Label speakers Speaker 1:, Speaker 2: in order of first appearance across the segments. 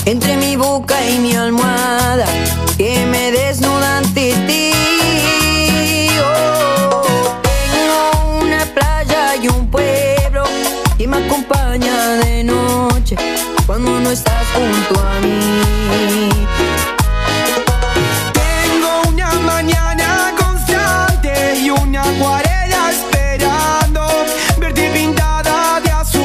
Speaker 1: entre mi boca y mi almohada, que me desnuda ante ti. Oh, tengo una playa y un pueblo que me acompaña de noche cuando no estás junto a mí.
Speaker 2: Tengo una mañana constante y una acuarela esperando verte pintada de azul.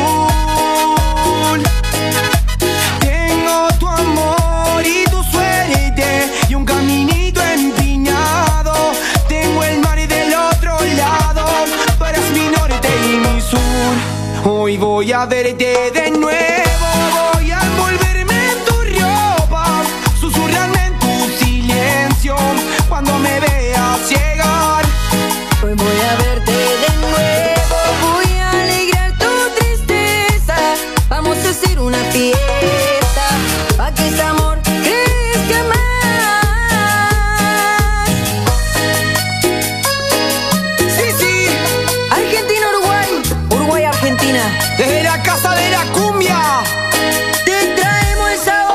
Speaker 2: Tengo tu amor y tu suerte y un caminito empinado. Tengo el mar del otro lado, tú eres mi norte y mi sur. Hoy voy a verte de nuevo, voy a envolverme en tu ropa, susurrarme en tu silencio cuando me veas llegar.
Speaker 1: Hoy voy a verte de nuevo, voy a alegrar tu tristeza. Vamos a hacer una fiesta, pa' que este amor crezca más.
Speaker 2: Sí, sí,
Speaker 1: Argentina, Uruguay, Uruguay, Argentina.
Speaker 2: desde la casa de la cumbia.
Speaker 1: Te traemos el sabor.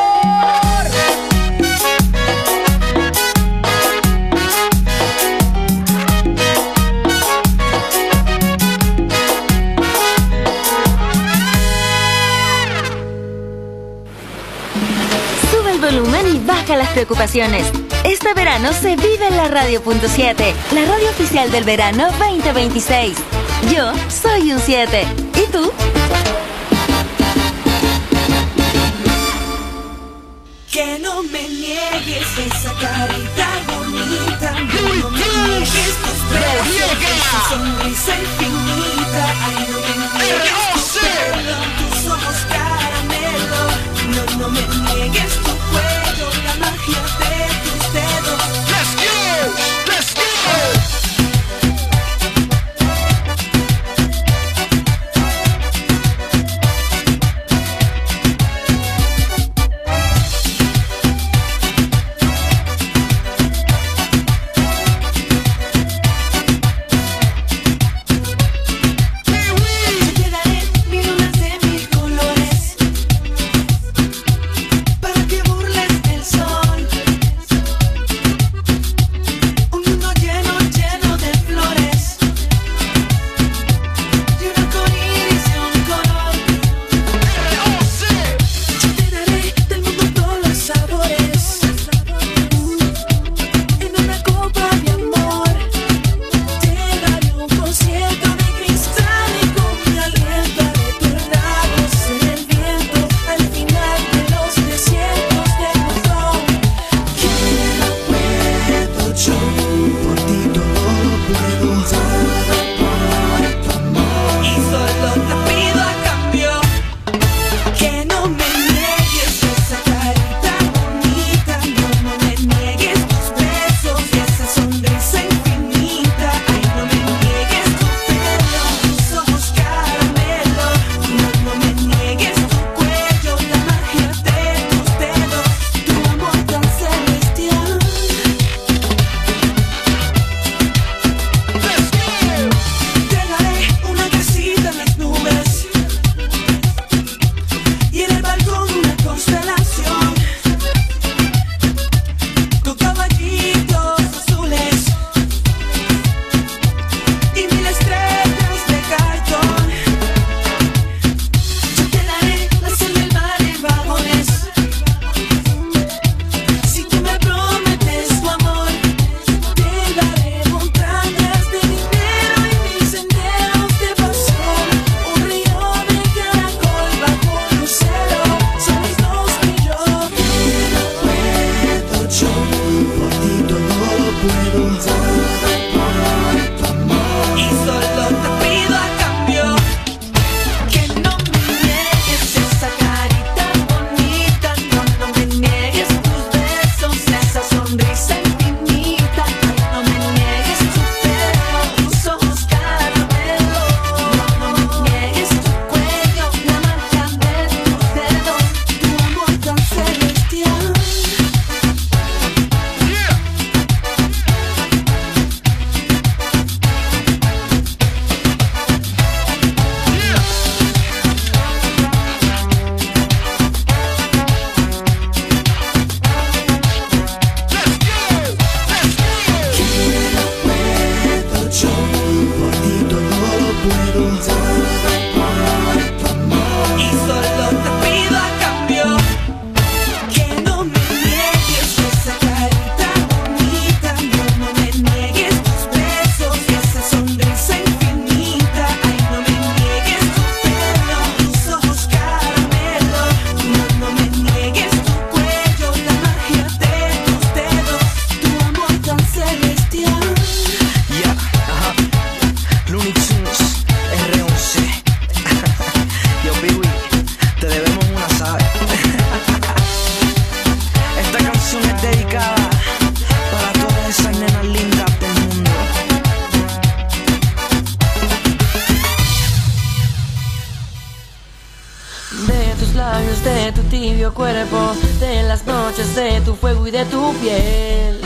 Speaker 3: Sube el volumen y baja las preocupaciones. Este verano se vive en la Radio.7, la radio oficial del verano 2026. Yo soy un 7. ¿Y tú?
Speaker 4: Que no me niegues esa carita bonita, no me niegues tus besos, esa sonrisa infinita. Ay, no me niegues tu pelo, tus ojos caramelo. No me niegues tu cuello, la magia de tus dedos.
Speaker 2: Let's go, let's go.
Speaker 4: Te daré mil lunas de mil colores para que burles
Speaker 5: tibio cuerpo, de las noches, de tu fuego y de tu piel.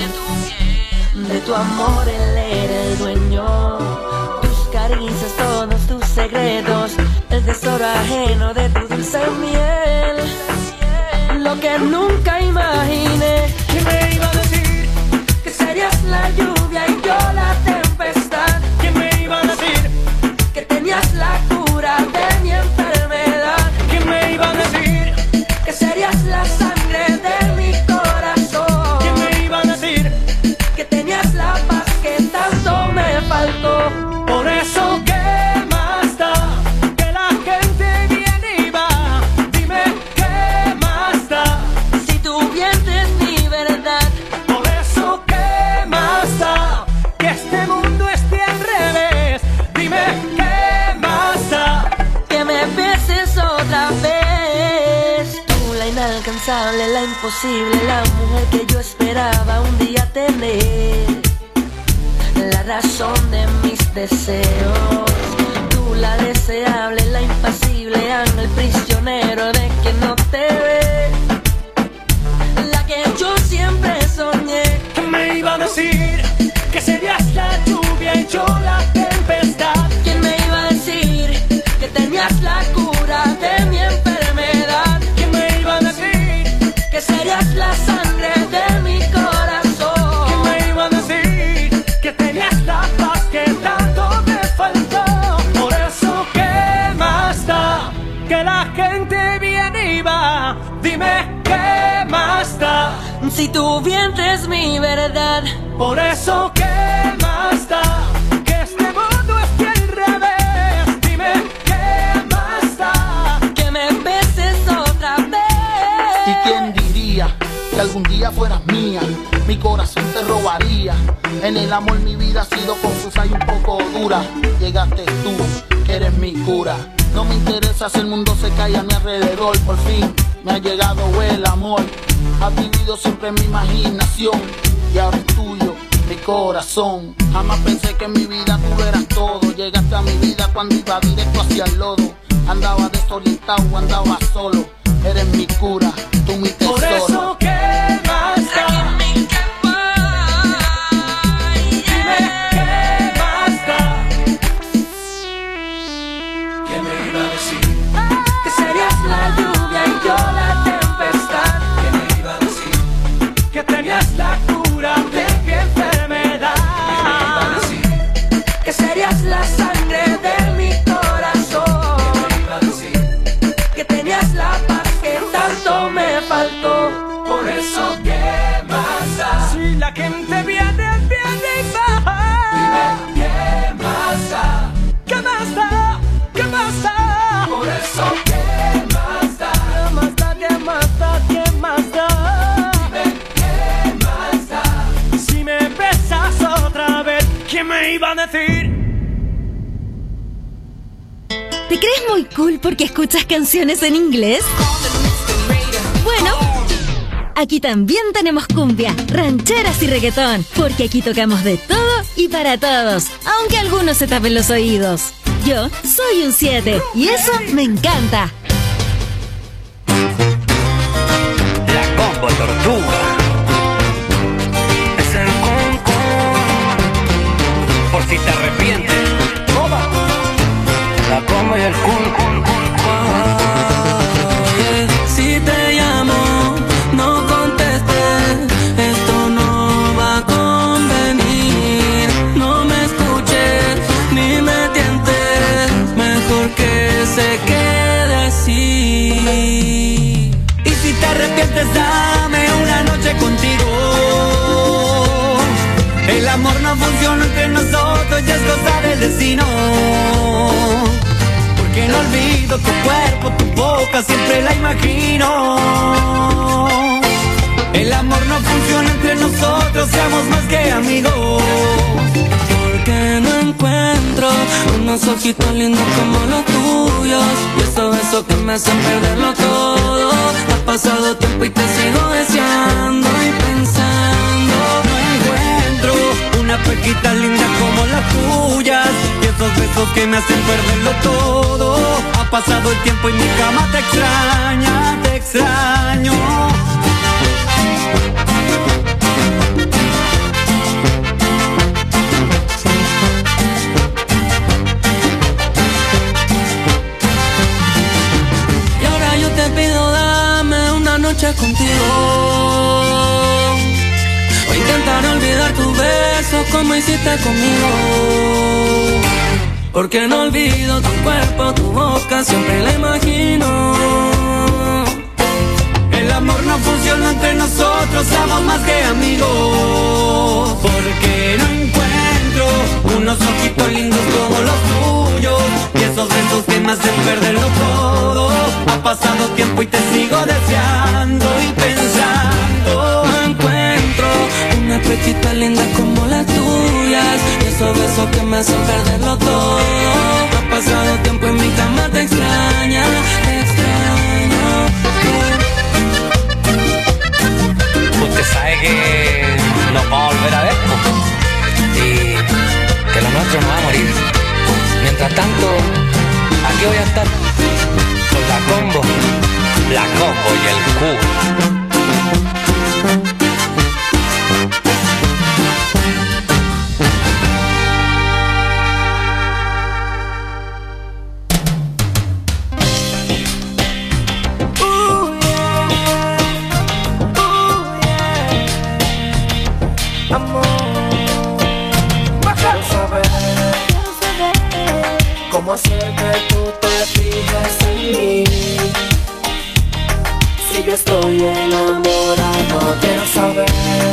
Speaker 5: De tu amor él era el dueño, tus caricias, todos tus secretos, el tesoro ajeno de tu dulce miel. Lo que nunca imaginé, que me iba a decir que serías la lluvia y yo la tempestad. Que me iba a decir que tenías la cura de mi enfermedad. Que me iba a decir que serías la sangre de mi corazón. Que me iba a decir que tenías la paz que tanto me faltó. Por eso, ¿qué más da que la gente viene y va? Dime, ¿qué más da si tu vientre es mi verdad? Por eso, ¿qué más da que este mundo esté al revés? Dime, ¿qué más da que me beses otra vez? Tú, la inalcanzable, la imposible, la mujer que yo esperaba un día tener, la razón de mis deseos. Tú, la deseable, la impasible, ángel prisionero de quien no te ve, la que yo siempre soñé. Que me iba a decir que serías la lluvia y yo la tempestad. ¿Quién me iba a decir que tenías la cura de mi enfermedad? ¿Quién me iba a decir que serías la sangre de mi corazón? ¿Quién me iba a decir que tenías la paz que tanto me faltó? Por eso, ¿qué más da que la gente viene y va? Dime, ¿qué más da si tu vientre es mi verdad? Por eso, ¿qué más da que este mundo esté al revés? Dime, ¿qué más da que me beses otra vez?
Speaker 6: ¿Y quién diría que algún día fueras mía? Mi corazón te robaría. En el amor mi vida ha sido confusa y un poco dura. Llegaste tú, que eres mi cura. No me interesa si el mundo se cae a mi alrededor. Por fin me ha llegado el amor. Has vivido siempre en mi imaginación y ahora es tuyo mi corazón. Jamás pensé que en mi vida tú eras todo. Llegaste a mi vida cuando iba directo hacia el lodo. Andaba desorientado, andaba solo. Eres mi cura, tú mi tesoro.
Speaker 5: Por eso, ¿qué más da? Dime, ¿qué más da? ¿Qué me iba a decir? Que serías la lluvia y yo la tempestad. ¿Qué me iba a decir? Que tenías la cura de mi enfermedad. ¿Qué me iba a decir? Que serías la sangre de mi corazón. ¿Qué me iba a decir? Que tenías la paz que tanto me faltó. Por eso, ¿qué más da? Si la gente viene y va. Dime, ¿qué más da? ¿Qué más da? ¿Qué más da? Por eso, ¿qué más da? ¿Qué más da? ¿Qué más da? ¿Qué más da? Dime, ¿qué más da? Si me besas otra vez, ¿qué me iba a decir?
Speaker 3: ¿Te crees muy cool porque escuchas canciones en inglés? Bueno, aquí también tenemos cumbia, rancheras y reggaetón, porque aquí tocamos de todo y para todos, aunque algunos se tapen los oídos. Yo soy un 7 y eso me encanta.
Speaker 7: La combo tortuga es el concón. Por si te arrepientes, la combo y el concón.
Speaker 4: Si te llamo, no contestes, esto no va a convenir. No me escuches, ni me tientes, mejor que se quede así. Y si te arrepientes, dame una noche contigo. El amor no funciona entre nosotros, ya es cosa del destino. Porque no olvido tu cuerpo, tu boca, siempre la imagino. El amor no funciona entre nosotros, seamos más que amigos. Porque no encuentro unos ojitos lindos como los tuyos, y esos besos que me hacen perderlo todo. Ha pasado tiempo y te sigo deseando y pensando. No encuentro una pequita linda como las tuyas, y esos besos que me hacen perderlo todo. Ha
Speaker 8: Ha pasado el tiempo y mi cama te extraña, te extraño.
Speaker 5: Y ahora yo te pido, dame una noche contigo. O intentar olvidar tu beso como hiciste conmigo. Porque no olvido tu cuerpo, tu boca, siempre la imagino.
Speaker 8: El amor no funciona entre nosotros, somos más que amigos. Porque no encuentro unos ojitos lindos como los tuyos, y esos besos que me hacen perderlo todo. Ha pasado tiempo y te sigo deseando y pensando.
Speaker 5: No encuentro una pechita linda como las tuyas, y esos besos que me hacen perderlo todo. Ha pasado tiempo y mi cama te extraña, te extraño.
Speaker 7: Usted sabe que nos vamos a volver a ver, y que lo nuestro no va a morir. Mientras tanto, aquí voy a estar con la combo y el cubo.
Speaker 9: ¿Cómo hacer que tú te fijes en mí? Si yo estoy enamorado, quiero saber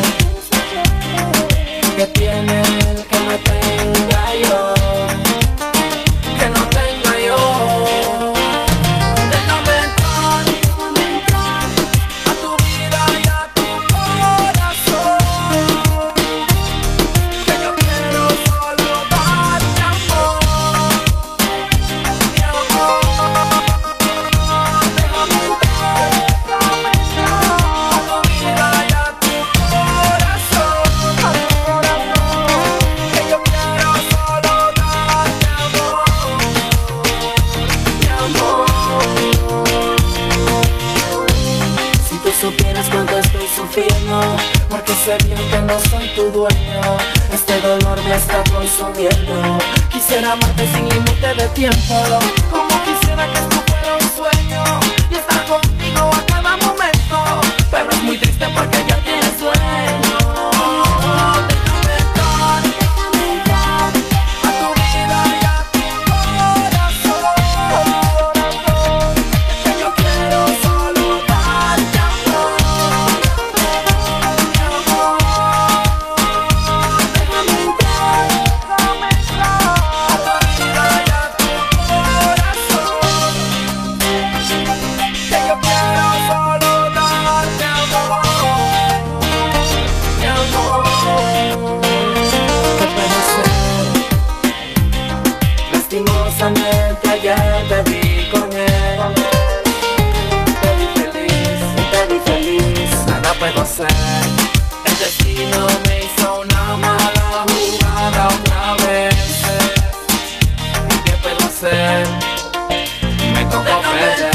Speaker 9: qué tiene el que me tenga yo, que no tenga yo. Déjame entrar a tu vida y a tu corazón, que yo quiero solo darte amor. Supieras cuánto estoy sufriendo, porque sé bien que no soy tu dueño. Este dolor me está consumiendo. Quisiera amarte sin límite de tiempo, como quisiera que esto fuera un sueño y estar contigo a cada momento. Pero es muy triste porque ya tienes sueño. Déjame entrar a tu vida y a tu corazón, que yo quiero solo darte amor. Lastimosamente ayer te vi con él, te vi feliz, nada puedo hacer. El destino me hizo una mala jugada otra vez. ¿Qué puedo hacer? Me tocó perder.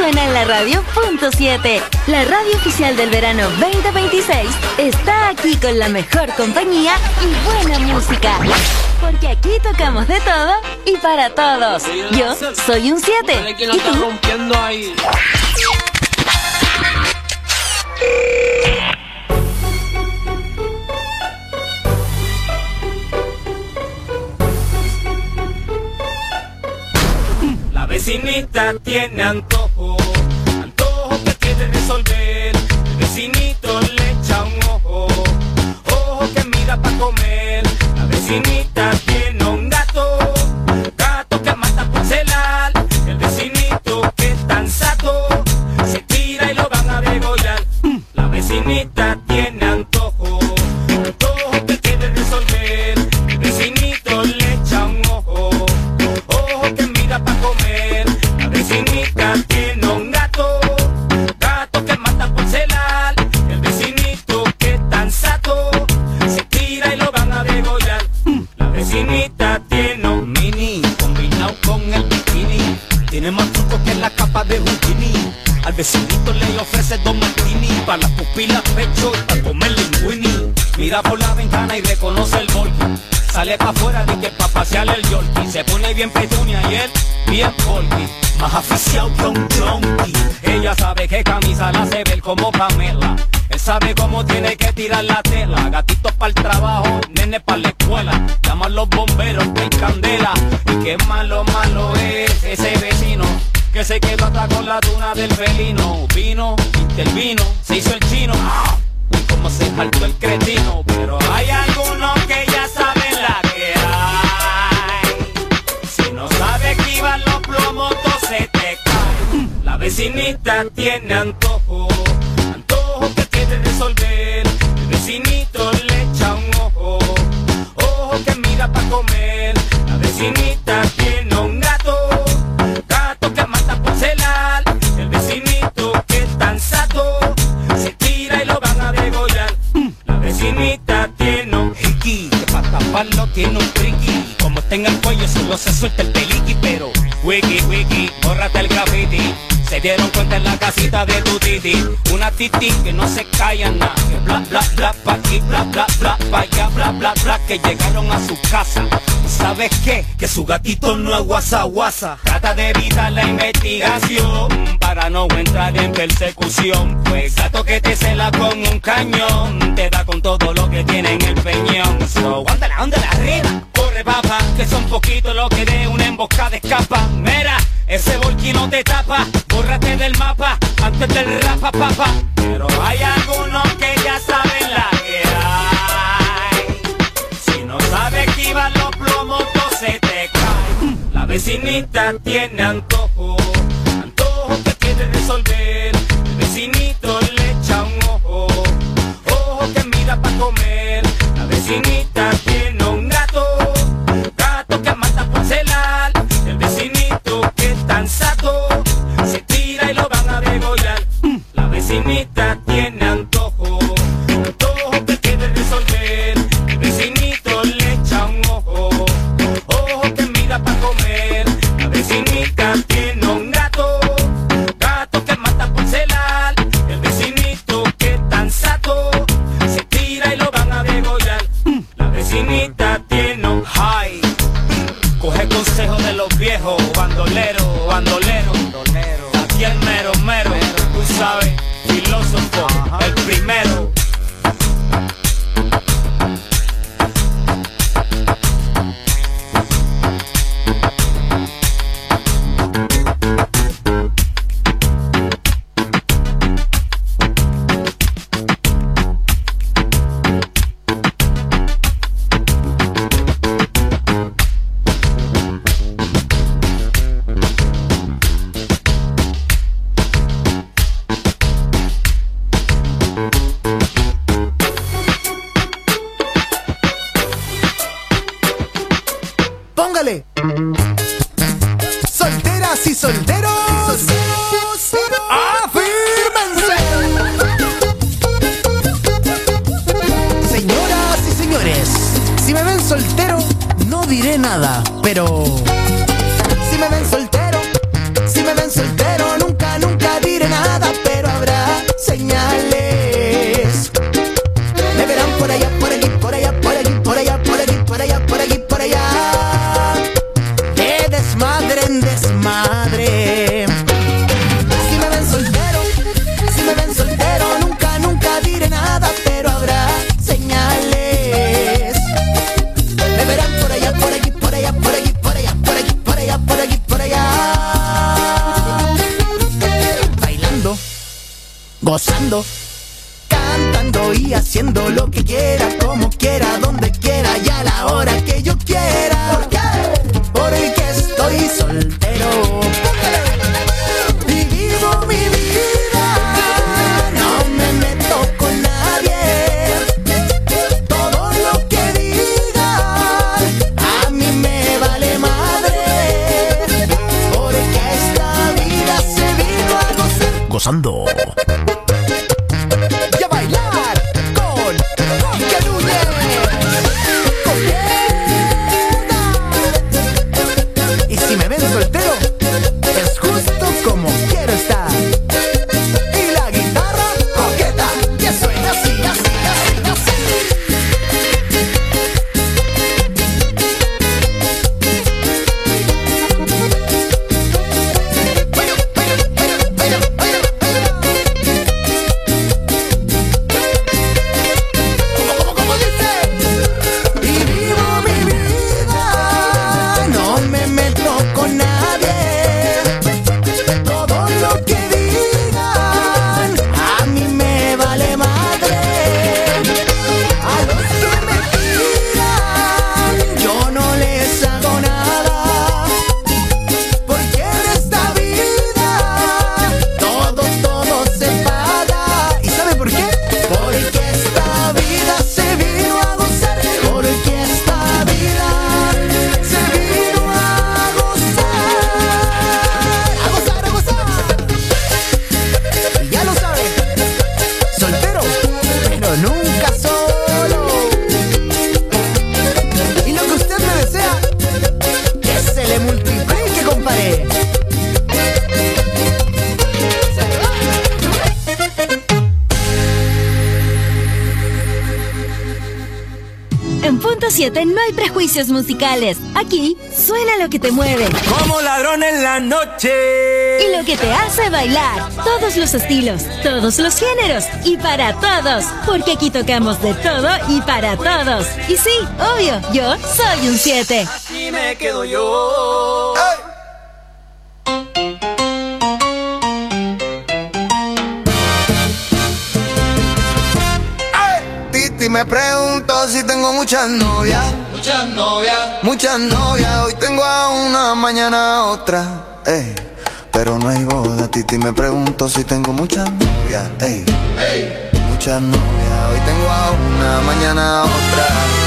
Speaker 3: suena en la radio.7. La radio oficial del verano 2026 está aquí con la mejor compañía y buena música. Porque aquí tocamos de todo y para todos. Yo soy un 7. ¿Y tú?
Speaker 10: Rompiendo ahí.
Speaker 8: La vecinita tiene antojo, antojo que quiere resolver. El vecinito le echa un ojo, ojo que mira pa' comer. La vecinita tiene un gato, gato que mata por celar. El vecinito que es tan sato, se tira y lo van a degollar. La vecinita tiene antojo, antojo que quiere resolver. El vecinito le echa un ojo, ojo que mira pa' comer. La vecinita tiene un gato, gato que mata por celar. El vecinito que es tan sato, se tira y lo van a degollar. La vecinita tiene un mini, combinado con el bikini. Tiene más truco que la capa de Houdini. Al vecinito le ofrece 2 martini, para las pupilas pecho y para comer linguini. Mira por la ventana y reconoce el volky. Sale pa' afuera de que pa' pasear el yorkie. Se pone bien petunia y él bien volky. Más aficiado que un junkie. Ella sabe que camisa la hace ver como Pamela. Él sabe cómo tiene que tirar la tela. Gatitos pa'l trabajo, nene pa' la escuela. Llama a los bomberos que hay candela. Y qué malo, malo es ese vecino que se quedó atrás con la tuna del felino. Vino, intervino, se hizo el chino. Uy, cómo se faltó el cretino. Pero hay algunos que ya saben la que hay. Si no sabes que iban los plomos, todo se te cae. La vecinita tiene antojo, antojo que quiere resolver. El vecinito le echa un ojo, ojo que mira pa' comer. La vecinita tiene un gato, gato que mata por celar. El vecinito que es tan sato, se tira y lo van a degollar. La vecinita tiene un hiki, que pa' taparlo tiene un triqui. Como está en el cuello solo se suelta el peliqui. Pero wiki, wiki, bórrate el graffiti. Se dieron cuenta en la casita de tu titi. Una titi que no se calla nada. Que bla, bla, bla, pa' aquí, bla, bla, bla, pa' allá, bla, bla, bla. Que llegaron a su casa. ¿Sabes qué? Que su gatito no es guasa, guasa. Trata de evitar la investigación para no entrar en persecución. Pues gato que te cela con un cañón, te da con todo lo que tiene en el peñón. So, ándala, ándala arriba. Corre, papá, que son poquitos los que de una emboscada escapa. Mira, ese volky no te tapa. Bórrate del mapa antes del rapa, papá. Pero hay algunos que ya saben la que hay. Si no sabes que iban los plomos, todo se te cae. La vecinita tiene antojo, antojo que quiere resolver. El vecinito le echa un ojo, ojo que mira pa' comer. La vecinita tiene un gato, gato que mata por celar. El vecinito que es tan sato, se tira y lo van a degollar. La vecinita tiene antojo, antojo que quiere resolver. El vecinito le echa un ojo, ojo que mira pa' comer. La vecinita tiene un gato, gato que mata por celar. El vecinito que es tan sato, se tira y lo van a degollar. La vecinita tiene un high. Coge consejo de los viejos, bandolero, bandolero. Aquí el mero, mero, tú sabes, filósofo, el primero.
Speaker 2: Póngale. Solteras y solteros, afírmense. Señoras y señores, si me ven soltero, no diré nada, pero si me ven soltero, nunca quiera, como quiera, donde quiera y a la hora que yo quiera. ¿Por qué? Porque estoy soltero y vivo mi vida. No me meto con nadie. Todo lo que digan a mí me vale madre. Porque esta vida se vino a gozar. Gozando. Y a bailar con Quique Núñez. Y si me ven soltero, es justo como quiero estar. Y la guitarra coqueta, que suena así, así, así, así. ¿Cómo dice? Y vivo mi vida, no me meto con nadie. Todo lo que digan a mí me vale madre. A los que me tiran yo no les hago nada. Porque en esta vida todo se paga. ¿Y sabe por qué? Porque esta vida se vino a gozar. Porque esta vida se vino a gozar. A gozar, a gozar. Y ya lo sabe, soltero, pero nunca solo. Y lo que usted me desea, que se le multiplique, compadre.
Speaker 3: En Punto 7 no hay prejuicios musicales. Aquí suena lo que te mueve
Speaker 2: Como ladrón en la noche.
Speaker 3: y lo que te hace bailar. Todos los estilos, todos los géneros y para todos. Porque aquí tocamos de todo y para todos. Y sí, obvio, yo soy un 7.
Speaker 2: Así me quedo yo. Titi me preguntó si tengo muchas novias.
Speaker 6: Muchas novias.
Speaker 2: Muchas novias, hoy tengo a una, mañana a otra. Pero no hay boda. Titi me preguntó si tengo muchas novias. Muchas novias, hoy tengo a una, mañana a otra.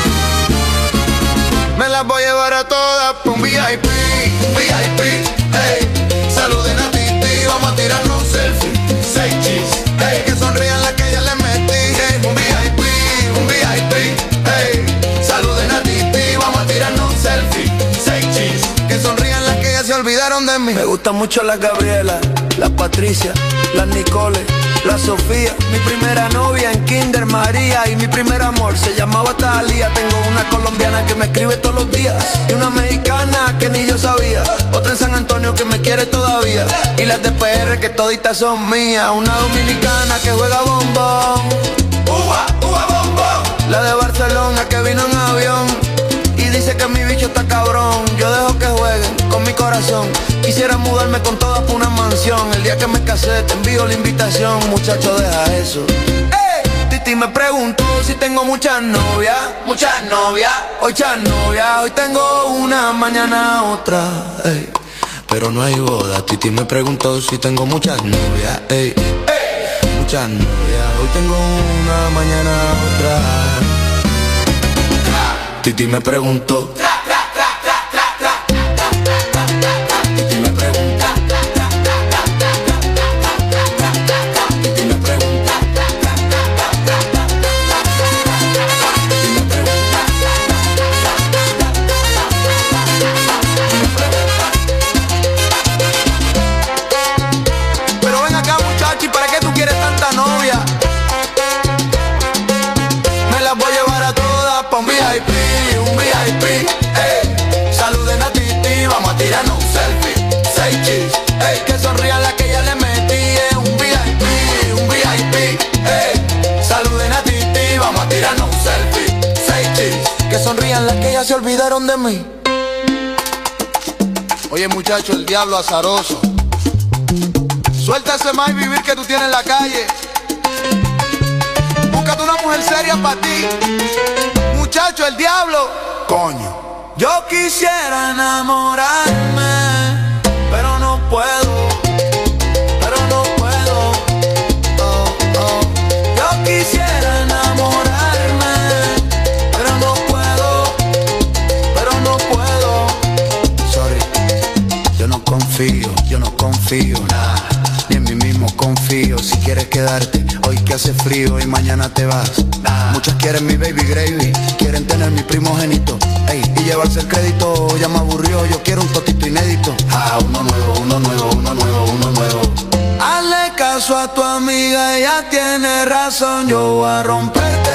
Speaker 2: Me las voy a llevar a todas pa' un VIP, VIP, saluden a Titi, vamos a tirarnos un selfie. 6 cheese, que sonrían las que ya les metí. Un VIP, saluden a Titi, vamos a tirarnos un selfie. 6 cheese, que sonrían las que ya se olvidaron de mí.
Speaker 10: Me gustan mucho las Gabriela, las Patricia, las Nicole, la Sofía. Mi primera novia en Kinder María y mi primer amor se llamaba Talía. Tengo una colombiana que me escribe todos los días y una mexicana que ni yo sabía. Otra en San Antonio que me quiere todavía y las de PR que toditas son mías. Una dominicana que juega bombón, uva bombón. La de Barcelona que vino en avión y dice que mi bicho está cabrón. Yo dejo que jueguen con mi corazón. Quisiera mudarme con todas por una mansión. El día que me casé te envío la invitación. Muchacho, deja eso. Titi me preguntó si tengo muchas novias. Muchas novias. Hoy tengo una, mañana otra. Pero no hay boda. Titi me preguntó si tengo muchas novias. Muchas novias. Hoy tengo una, mañana otra. Titi me preguntó. Pero ven acá, muchachi, ¿para qué tú quieres tanta novia? Me las voy a llevar a todas pa' un VIP, saluden a Titi, vamos a tirarnos un selfie. 6 cheese, que sonrían las que ya le metí. Un VIP, saluden a Titi, vamos a tirarnos un selfie. 6 cheese, que sonrían las que ya se olvidaron de mí. Oye, muchacho, el diablo azaroso, suelta ese más vivir que tú tienes en la calle. Búscate una mujer seria para ti. Muchacho, el diablo. Coño. Yo quisiera enamorarme, pero no puedo. Pero no puedo. Oh, oh. Yo quisiera enamorarme, pero no puedo. Pero no puedo. Sorry. Yo no confío, nada. Ni en mí mismo confío. Si quieres quedarte, hoy que hace frío y mañana te vas. Muchas quieren mi baby gravy, quieren tener mi primogénito, ey, y llevarse el crédito. Ya me aburrió, yo quiero un totito inédito. Ah, uno nuevo. Hazle caso a tu amiga, ella tiene razón. Yo voy a romperte.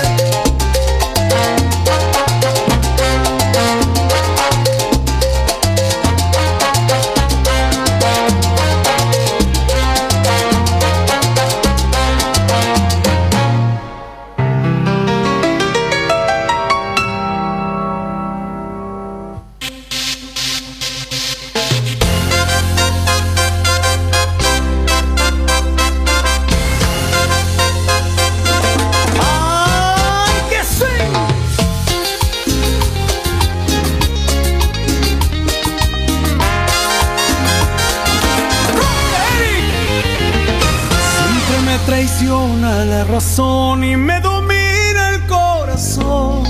Speaker 8: Traiciona la razón y me domina el corazón.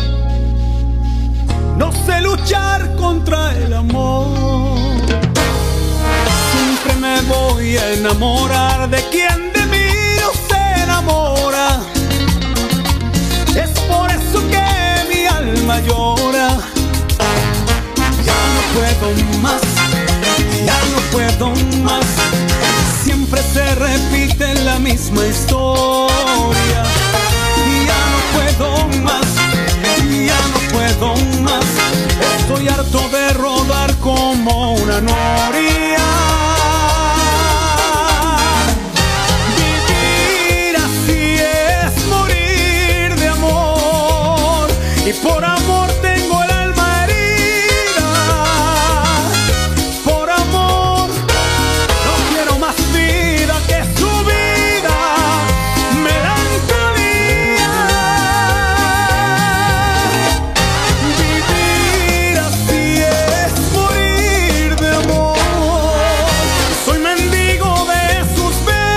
Speaker 8: No sé luchar contra el amor. Siempre me voy a enamorar de quien de mí no se enamora. Es por eso que mi alma llora. Ya no puedo más, ya no puedo más. Siempre se repite la misma historia. Y ya no puedo más, ya no puedo más. Estoy harto de rodar como una noria. Vivir así es morir de amor. Y por amor tengo el alma herida. Por amor no quiero más vida que su vida. Melancolía. Vivir así es morir de amor. Soy mendigo de sus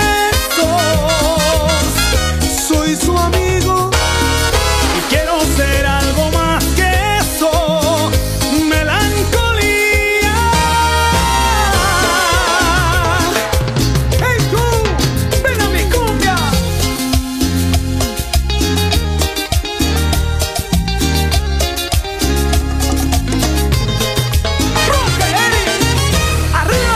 Speaker 8: besos. Soy su amigo y quiero ser algo más que eso. Melancolía. ¡Hey tú! ¡Ven a mi cumbia! ¡Roque, Eric! ¡Arriba!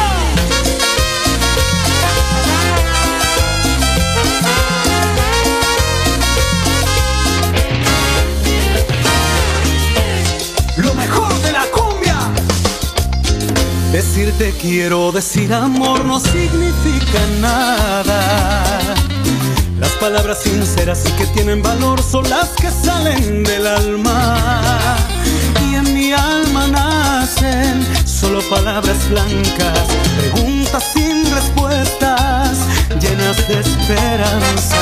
Speaker 8: Lo mejor de la cumbia. Decirte quiero, decir amor no significa nada. Las palabras sinceras y que tienen valor son las que salen del alma. Y en mi alma nacen solo palabras blancas, preguntas sin respuestas, llenas de esperanza.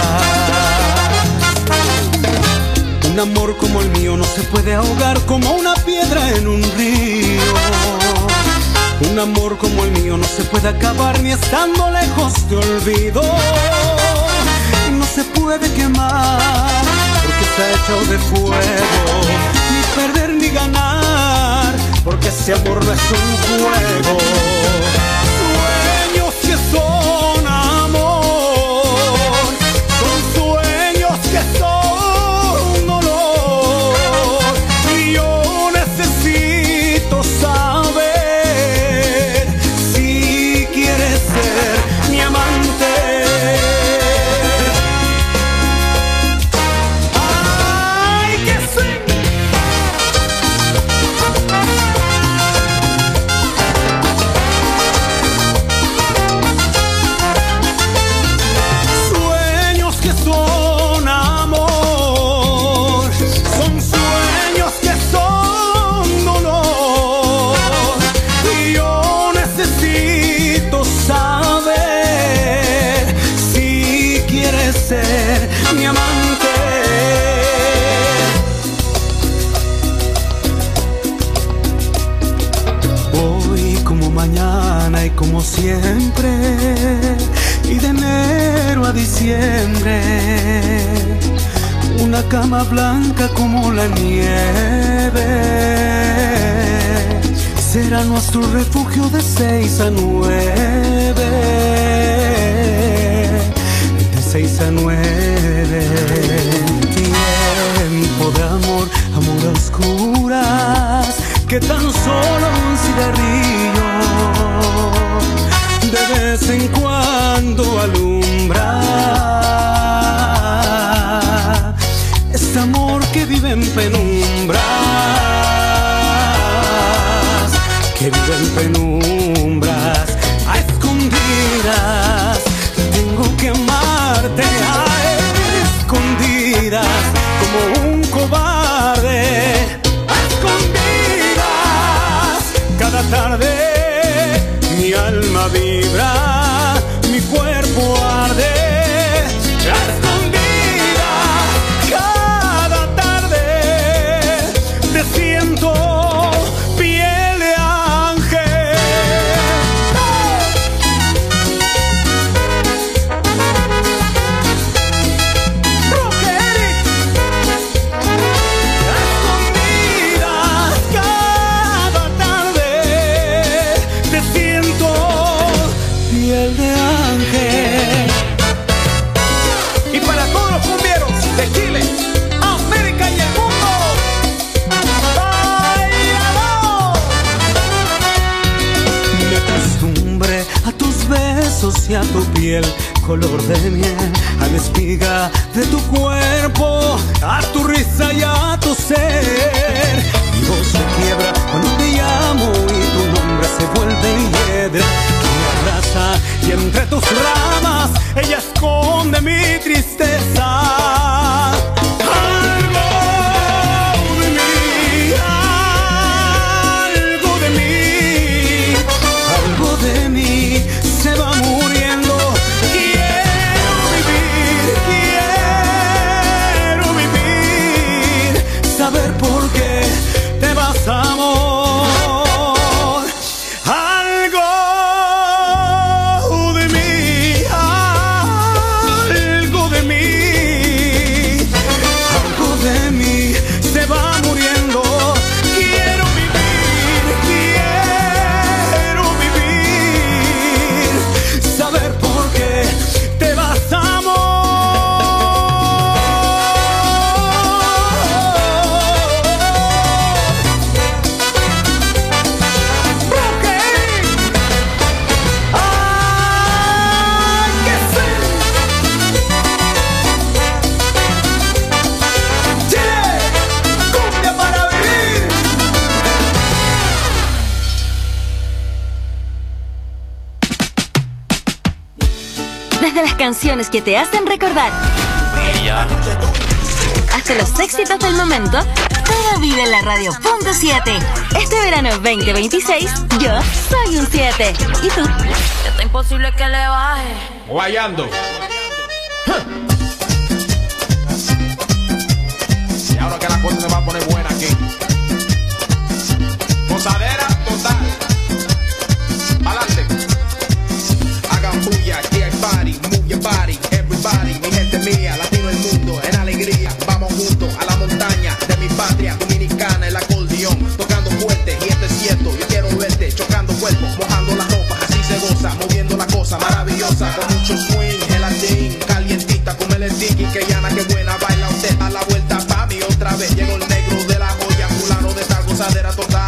Speaker 8: Un amor como el mío no se puede ahogar como una piedra en un río. Un amor como el mío no se puede acabar ni estando lejos te olvido. Y no se puede quemar porque está hecho de fuego. Ni perder ni ganar porque ese amor no es un juego. Sueños que son amor, son sueños que son dolor. Y yo necesito saber si quieres ser mi amante. ¡Ay, que sí!
Speaker 11: como siempre, y de enero a diciembre, una cama blanca como la nieve, será nuestro refugio de 6 a 9, de 6 a 9. Tiempo de amor, amor a oscuras, que tan solo un cigarrillo de vez en cuando alumbra. Este amor que vive en penumbras, que vive en penumbras, a escondidas. Tengo que amarte a escondidas, como un cobarde, a escondidas. Cada tarde mi alma vibra, mi cuerpo arde, a escondidas. Cada tarde te siento piel de ángel. Y a tu piel, color de miel, a la espiga de tu cuerpo, a tu risa y a tu ser. Mi voz se quiebra cuando te llamo y tu nombre se vuelve hiedra. Me abraza y entre tus ramas ella esconde mi tristeza. Algo de mí se va muriendo. Quiero vivir, saber por qué te vas, amor. Algo de mí, algo de mí, algo de mí se va muriendo. Quiero vivir, saber por qué te vas, amor.
Speaker 3: Desde las canciones que te hacen recordar hasta los éxitos del momento, todo vive en la radio.7. Este verano 2026, yo soy un 7. ¿Y tú?
Speaker 5: Está imposible que le baje.
Speaker 12: Guayando. Y ahora que la cosa se va a poner buena aquí. Posadera total. Adelante. Hagan bulla, aquí hay party. Move your body, everybody. Mi gente mía, latino el mundo, en alegría. Vamos juntos a la montaña de mi patria dominicana, el acordeón, tocando fuerte, y esto es cierto. Yo quiero verte, chocando cuerpos, mojando las ropas, así se goza, moviendo la cosa maravillosa, con mucho swing, gelatín, calientita, como el tiki, que llana, que buena, baila usted a la vuelta, papi, otra vez, llegó el negro de la joya, fulano de esta gozadera total.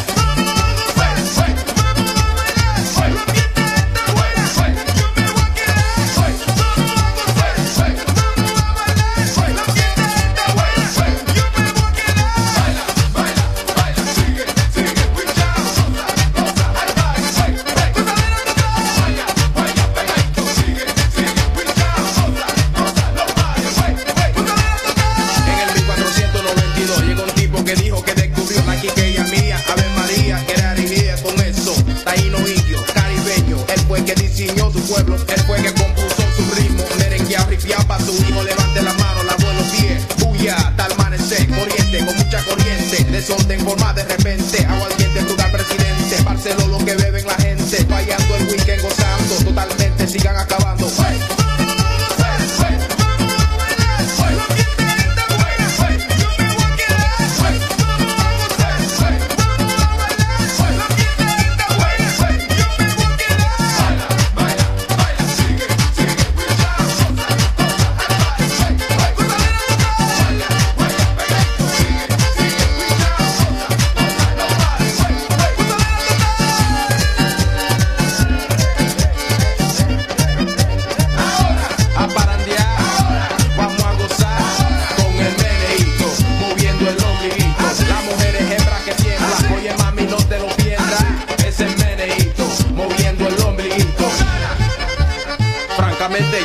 Speaker 12: Él fue que compuso su ritmo, merengueado, rifiado pa' su hijo. Levante la mano, la los pies, bulla, tal amanecer, corriente, con mucha corriente, desorden forma de repente, agua al diente, lugar presidente, Barcelona lo que beben la gente, fallando el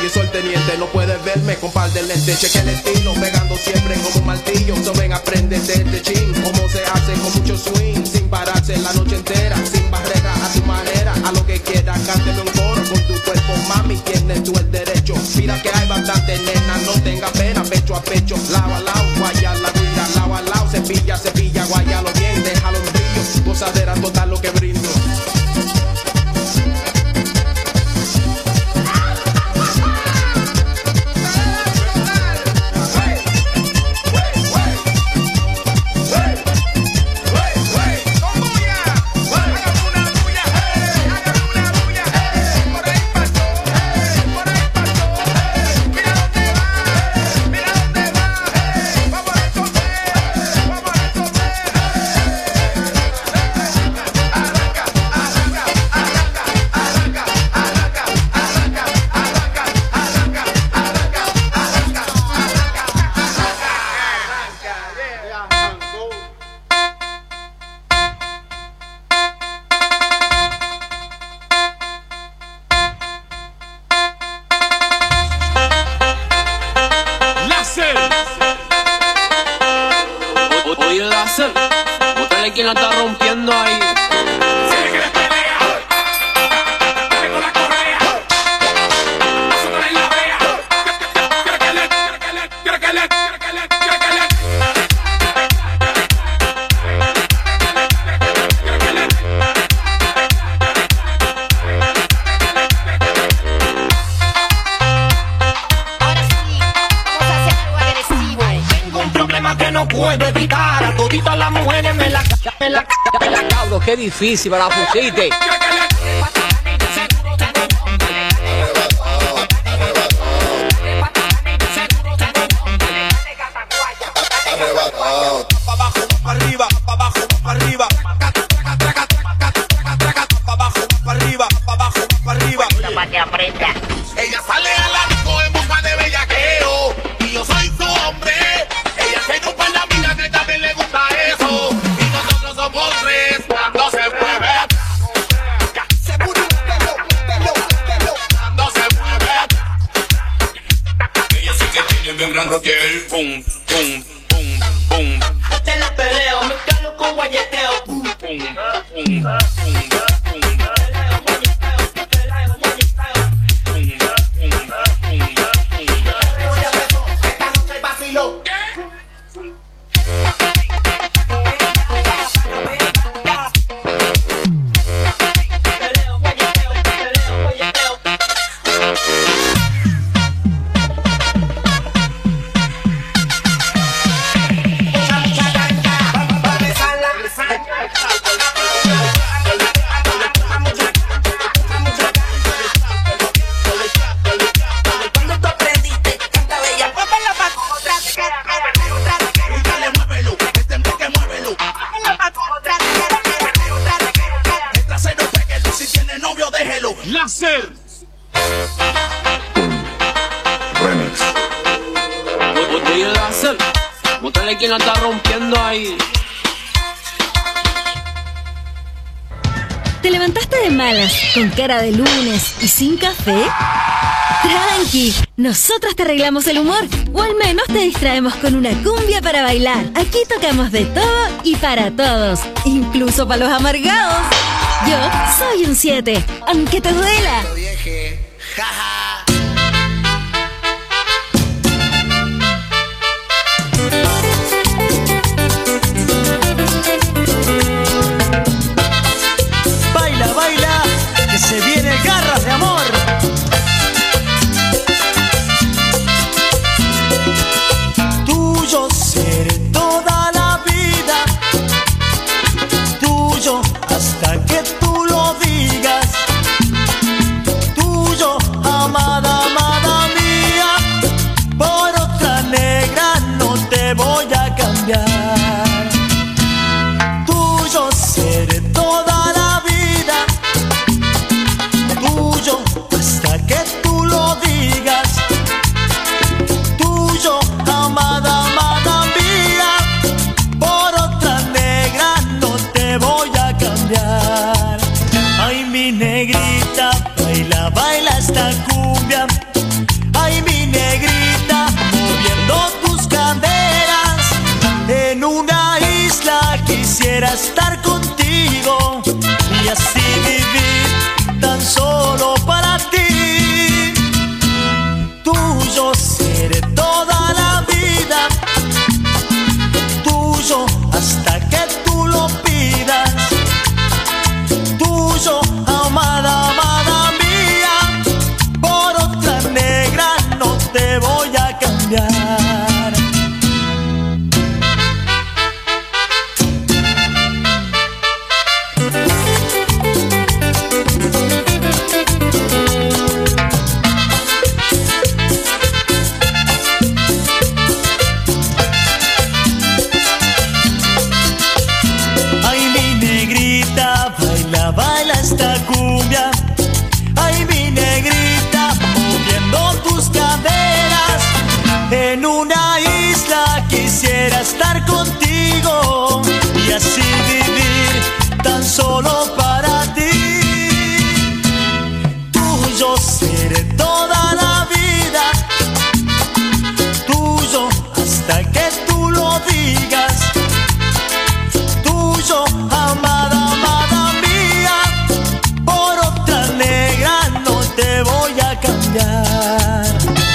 Speaker 12: y soy teniente. No puedes verme con par de lentes. Cheque el estilo, pegando siempre como un martillo. So ven, aprende de este chin. Cómo se hace con mucho swing, sin pararse la noche entera, sin barrera, a tu manera, a lo que quieras. Cántelo en coro con tu cuerpo, mami, tienes tú el derecho. Mira que hay bastante nena, no tenga pena, pecho a pecho, lado a lado, guaya la guira, lado a lado, cepilla, cepilla, guayalo bien, déjalo en brillo, gozadera total lo que brindo.
Speaker 13: Oye, láser, bótale quien la está rompiendo ahí.
Speaker 14: Puedo evitar a toditas las mujeres me la
Speaker 7: Cabro, qué difícil me la pusiste.
Speaker 14: Ella sale a la disco en busca de bellaqueo y yo soy su hombre. Ella se chupa en la vida que también le gusta eso. Y nosotros somos tres cuando se mueve. Cuando se mueve. Ella sí que tiene bien gran roquel. Pum, pum, pum, pum.
Speaker 15: Te la peleo, me calo con guayeteo. Pum, pum, pum, pum.
Speaker 13: Láser.
Speaker 14: Remix.
Speaker 13: Oye, láser, bótale quien la está rompiendo ahí.
Speaker 3: ¿Te levantaste de malas, con cara de lunes y sin café? Tranqui, nosotros te arreglamos el humor, o al menos te distraemos con una cumbia para bailar. Aquí tocamos de todo y para todos, incluso para los amargados. Yo soy un 7, aunque te duela.
Speaker 16: Baila, baila, que se viene garras de amor. Tuyo seré toda la vida, tuyo hasta que tú lo digas, tuyo En una isla quisiera estar contigo y así vivir tan solo para ti. Tuyo seré toda la vida, tuyo hasta que tú lo pidas. Tuyo, amada, amada mía, por otra negra no te voy a cambiar. Baila esta cumbia, ay mi negrita, moviendo tus caderas. En una isla quisiera estar contigo y así vivir tan solo para ti. Tuyo seré toda la vida, tuyo hasta que tú lo digas. Tuyo, amada, amada mía, por otra negra no te voy a cambiar.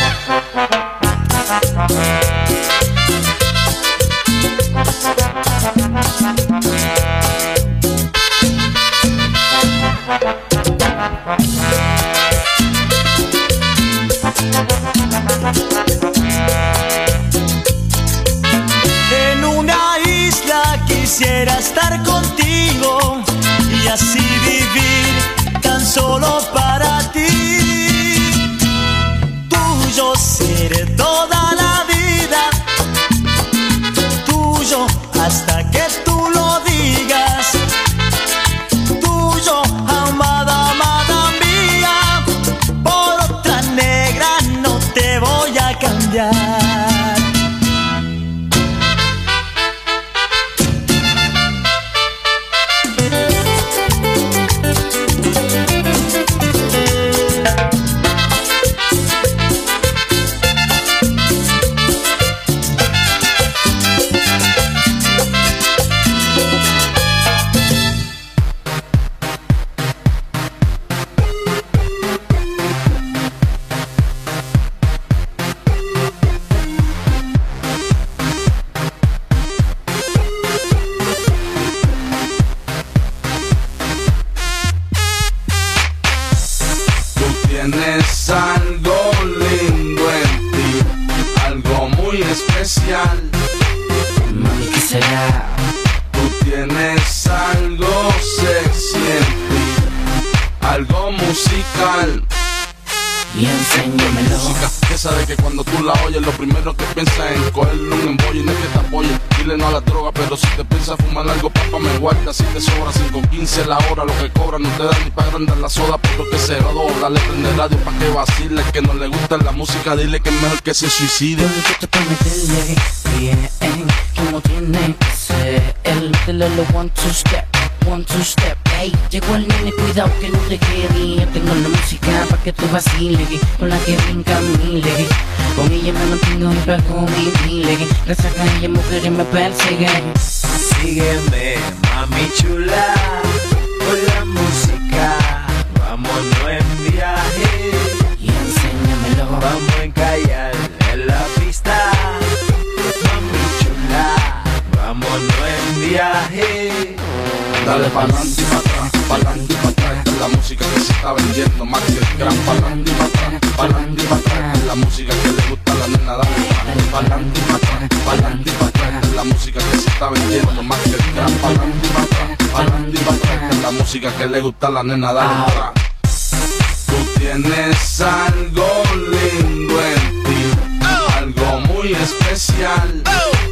Speaker 16: En una isla quisiera estar contigo y así vivir tan solo para ti. Tuyo seré toda la vida, tuyo hasta que tú lo digas. Tuyo, amada, amada mía, por otra negra no te voy a cambiar.
Speaker 17: Tienes algo lindo en ti, algo muy especial.
Speaker 18: Mami, ¿qué será?
Speaker 17: Tú tienes algo sexy en ti, algo musical.
Speaker 18: Y enséñamelo.
Speaker 17: Música que sabe que cuando tú la oyes, lo primero que piensas es en cogerle un embollo y no es que te apoye. Dile no a la droga, pero si te piensas fumar algo, papá, me guarda. Si te sobra 5.15 la hora, lo que cobra no te da ni para agrandar la soda, por lo que se va a doblarle, prende radio pa' que vacile. Que no le gusta la música, dile que es mejor que se suicide.
Speaker 18: Yo te meterle bien, como tiene que ser. Dile lo 1, 2 step, 1, 2 step. Ey, llegó el nene, cuidado que no te quede. Yo tengo la música pa' que tú vaciles, con la que brinca miles. Con ella me mantengo y pago mi miles. Gracias a ella mujeres me persiguen.
Speaker 19: Sígueme, mami chula, con la música, vámonos en viaje.
Speaker 18: Y enséñamelo.
Speaker 19: Vamos a encallar en la pista, mami chula, vámonos en viaje.
Speaker 17: Dale pa'lante y pa' atrás, pa'lante y pa' atrás. Esta es la música que se está vendiendo más que el gran. Pa'lante y pa' atrás, pa'lante y pa' atrás. Esta es la música que le gusta a la nena. Dale pa'lante y pa' atrás, pa'lante y pa' atrás. Esta es la música que se está vendiendo más que el gran. Pa'lante y pa' atrás, pa'lante y pa' atrás. Esta es la música que le gusta a la nena. Dale atrás. Tú tienes algo lindo en ti, algo muy especial.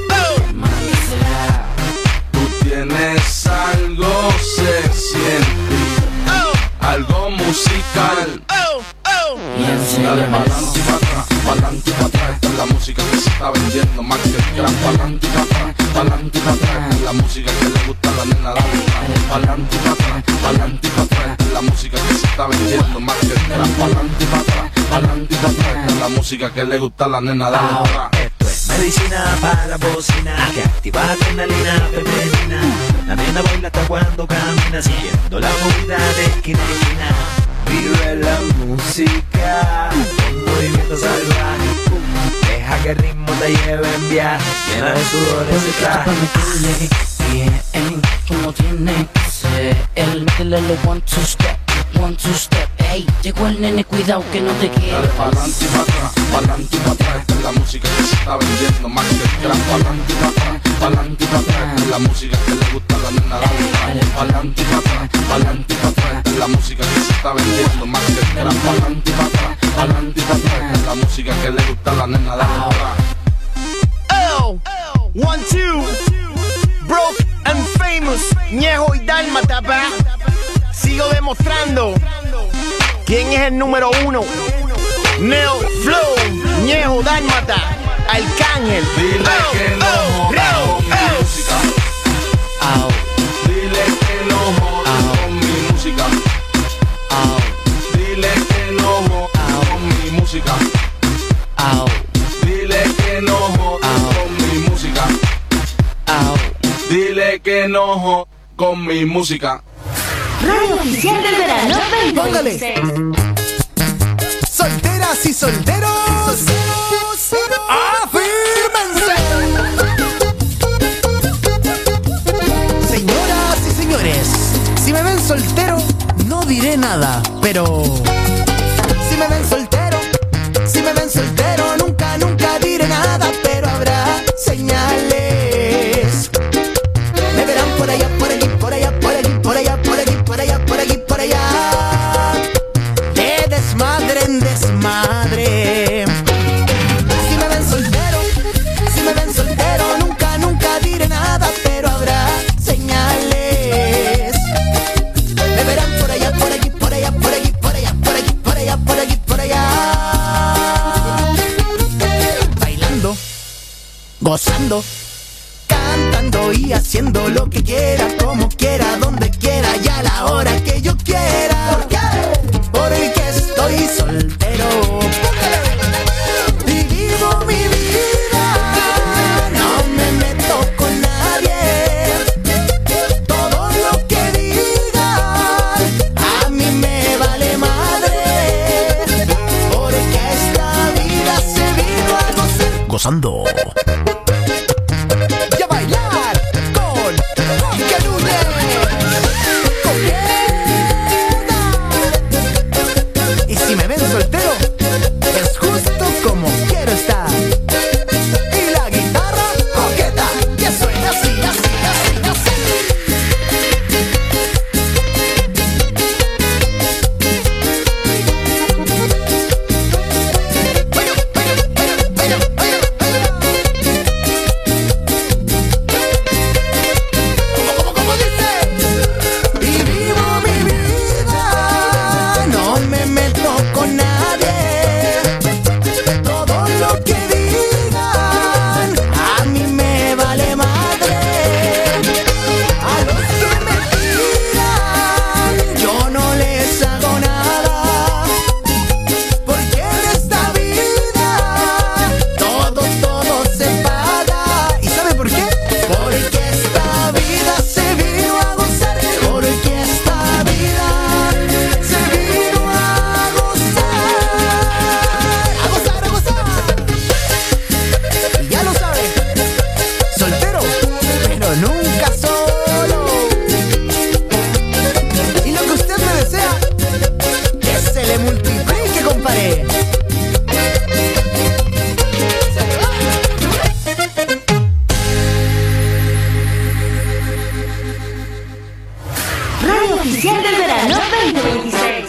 Speaker 17: Tienes algo sexy en ti, algo musical. Dale pa'lante y pa' atrás, pa'lante y pa' atrás. Esta es la música que se está vendiendo más que el gran. Pa'lante y pa' atrás, pa'lante y pa' atrás. Esta es la música que le gusta a la nena. Dale pa'lante y pa' atrás, pa'lante y pa' atrás. Esta es la música que se está vendiendo más que el gran. Pa'lante y pa' atrás, pa'lante y pa' atrás. Esta es la música que le gusta a la nena. Dale atrás.
Speaker 19: Esto es medicina para la bocina que activa adrenalina femenina. La nena baila hasta cuando camina, siguiendo la movida de esquina a esquina. Vive la música, un movimiento salvaje. Deja que el ritmo te lleve en viaje, llena de sudores y traje.
Speaker 18: Bien, como tiene que ser. Métele los 1, 2 step, 1, 2 step. Ey, llegó el nene, cuidado que no te quede.
Speaker 17: Dale pa'lante y pa' atrás, pa'lante y pa' atrás. Esta es la música que se está vendiendo más que el crack. Pa'lante y pa' atrás, pa'lante y pa' atrás. Esta es la música que le gusta a la nena, dale. Pa'lante y pa' atrás, pa'lante y pa' atrás. Esta es la música que se está vendiendo más que el crack. Pa'lante y pa' atrás, pa'lante y pa' atrás. Esta es la música que le gusta a la nena, dale.
Speaker 20: Oh, 1, 2, broke and famous, Ñejo y Dálmata, pa. Sigo demostrando quién es el número 1. Neo Flow, Ñejo, Dálmata, Arcángel.
Speaker 17: Dile que no jodas con mi música. Dile que no jodas con mi música. Dile que no jodas con mi música. Dile que no jodas con mi música. Dile que no jodas con mi música.
Speaker 3: Radio Oficial del Verano 2026.
Speaker 2: Solteras y solteros, afírmense. Señoras y señores, si me ven soltero, no diré nada, pero si me ven soltero, nunca, nunca diré nada, pero habrá señales. Me verán por allá, por allí, por allá, por allí, por allá, por allí, por allá, por allí, por allá. De desmadre en desmadre. Si me ven soltero, nunca, nunca diré nada, pero habrá señales. Me verán por allá, por allí, por allá, por allí, por allá, por allí, por allá, por allí, por allá. Bailando, gozando, cantando y haciendo lo que quiera, como quiera, donde quiera y a la hora que yo quiera. ¿Por qué? Porque estoy soltero y vivo mi vida. No me meto con nadie. Todo lo que digan a mí me vale madre, porque esta vida se vino a gozar. Gozando. Y a bailar con Quique Núñez. Y si me ven soltero, es justo como quiero estar. Y la guitarra coqueta, que suena así, así, así, así. ¿Cómo dice? Y vivo mi vida, no me meto con nadie. Todo lo que digan a mí me vale madre. A los que me tiran yo no les hago nada, porque en esta vida todo, todo se paga. ¿Y sabe por qué? Porque esta vida se vino a gozar. Porque esta vida se vino a gozar. A gozar, a gozar. Y ya lo sabe, soltero, pero nunca solo. Y lo que usted me desea, que se le multiplique, compadre.
Speaker 3: Radio Oficial del Verano 2026.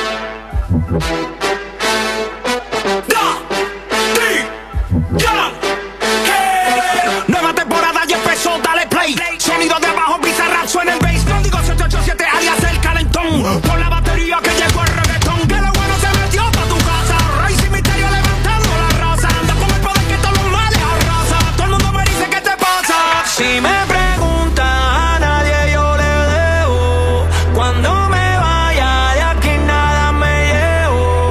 Speaker 20: Nueva temporada ya empezó, dale play. Sonido de abajo, Bizarrap, suena el bass. Código 787 alias el calentón. Con la batería que llegó el reggaetón. Que lo bueno se metió pa' tu casa. Rey sin misterio levantando la raza. Anda con el poder que todos los males arrasa. Todo el mundo me dice ¿qué te pasa? Si me preguntan a nadie yo le debo. Cuando me vaya de aquí nada me llevo.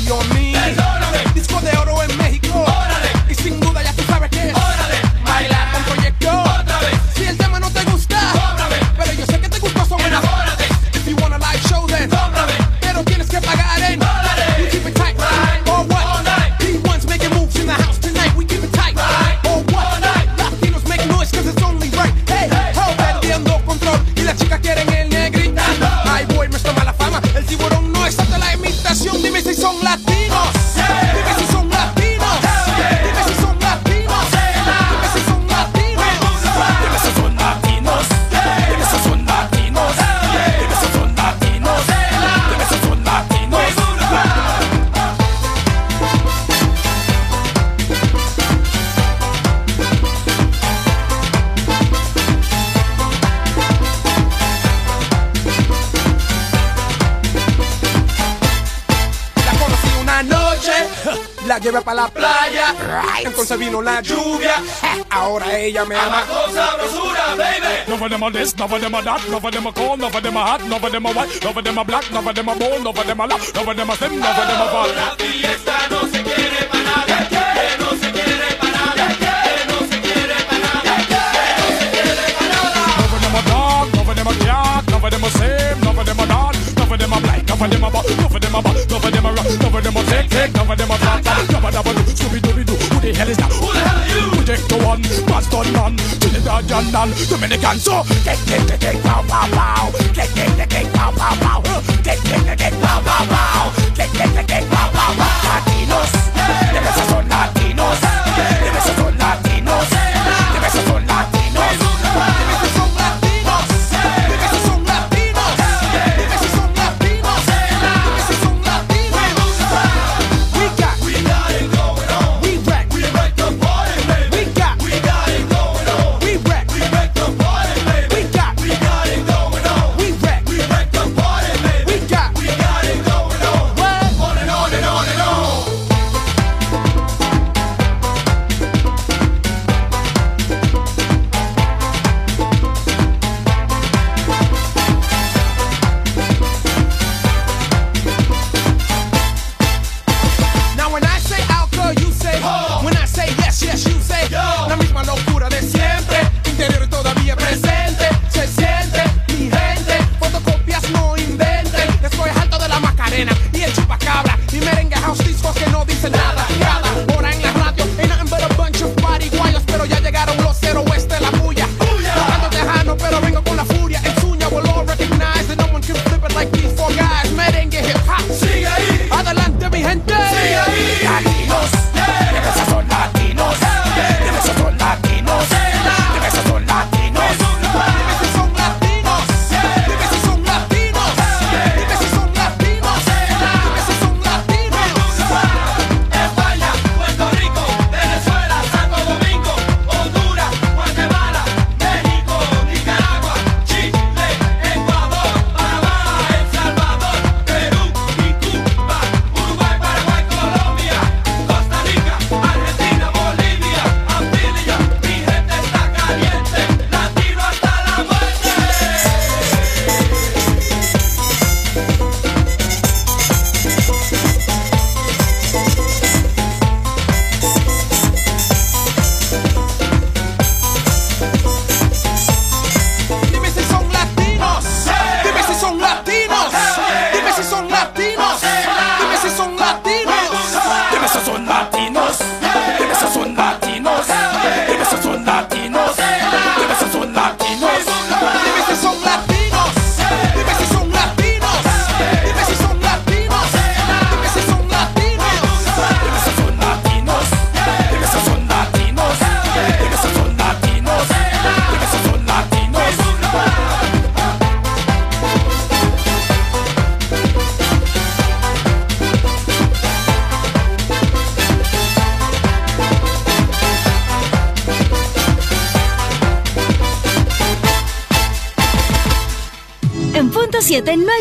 Speaker 2: party on me. Disco de oro en México. Y sin duda ya tú sabes que es bailar con proyecto. Si el tema no te gusta, pero yo sé que te gustó sobre la. If you want a live show then, pero tienes que pagar en. You keep it tight, or what? P1's making moves in the house tonight. We keep it tight, or what? Latinos make noise cause it's only right. Hey, ho, perdiendo control y las chicas quieren el negrita. Ay boy, me está mala fama. El tiburón no es hasta la imitación. Dime si son latinos. Dime si son latinos. Dime si son latinos. Dime si son latinos. Dime si son latinos. Dime si son latinos. Dime si son latinos. Dime si son latinos. La conocí una noche, la llevé para la playa, entonces vino la lluvia, ahora ella me ama.
Speaker 20: Con sabrosura, baby.
Speaker 21: None of them are this, none of them are that, none of them are cold, none of them are hot, none of them are white, none of them are black, none of them are bold, none of them are loud, none of them are slim, none of them are fat.
Speaker 20: La fiesta no se quiere para nada, que no se quiere para nada, que no se quiere para nada, que no se quiere para nada.
Speaker 21: None of them are dark, none of them are dark, none of them are same, none of them are dark, none of them are black, none of them are bad, none of them are bad, none of them are rock, none of them are thick, none of them are fat, none of them are Scooby-Dooby-Doo. Who the hell is that? Who the hell are you? We take the one, Boston man, Trinidad and Dominican. So get, pow, pow, pow. Get, pow, pow, pow. Get, pow, pow, pow. Get, pow, pow, pow. Latinos, dime si son latinos. Dime si son latinos. Dime si son latinos.
Speaker 2: Dime si son latinos. Dime si son latinos. Dime si son latinos. Dime si son latinos. We got it going on. We wreck the party, baby. We got it going on. We wreck the party, baby. We got it going on. We wreck the party, baby. We got it going on. What? On and on and on and on. Now when I say alcohol, you say ho. When I say yes, yes, you say yo. La misma locura de siempre, interior todavía presente. Se siente, mi gente, fotocopias no inventen. Estoy alto de la Macarena y el chupacabra. Y merengue house discos que no dicen nada. Cada hora en la radio, ain't nothing but a bunch of pariguayos. Pero ya llegaron los cero oeste, la bulla. Tocando tejano, pero vengo con la furia. En suña, will all recognize that no one can flip it like these four guys. Merengue hip hop. Sigue ahí. Adelante, mi gente. Sigue ahí.
Speaker 21: Latinos, dime si son latinos. Dime si son latinos. Dime si son latinos.
Speaker 2: Dime si son latinos. Dime si son latinos. Dime si son latinos. Dime si son latinos.
Speaker 20: España, Puerto Rico, Venezuela, Santo Domingo, Honduras, Guatemala, México, Nicaragua, Chile, Ecuador, Panamá, El Salvador, Perú y Cuba, Uruguay, Paraguay, Colombia, Costa Rica, Argentina, Bolivia, Antillas, mi gente está caliente, latino hasta la muerte.
Speaker 2: Dime si son latinos. Dime si son latinos. Dime si son latinos. Dime si son latinos.
Speaker 21: Dime si son latinos. Dime si son latinos. Dime si son latinos. Dime si son latinos.
Speaker 2: Dime si son latinos. Dime si son latinos. Dime si son latinos. Dime si son latinos.
Speaker 21: Dime si son latinos. Dime si son latinos. Dime si son latinos. Dime si son latinos.
Speaker 3: En punto 7 no hay